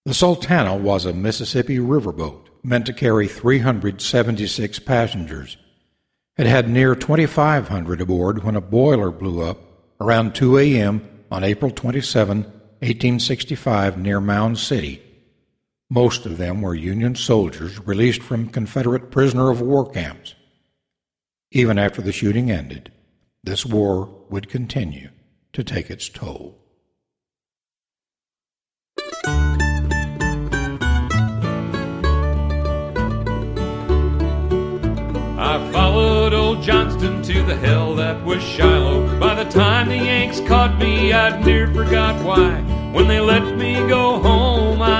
The Sultana was a Mississippi riverboat meant to carry 376 passengers. It had near 2,500 aboard when a boiler blew up around 2 a.m. on April 27, 1865, near Mound City. Most of them were Union soldiers released from Confederate prisoner of war camps. Even after the shooting ended, this war would continue to take its toll. I followed old Johnston to the hell that was Shiloh. By the time the Yanks caught me, I'd near forgot why. When they let me go home, I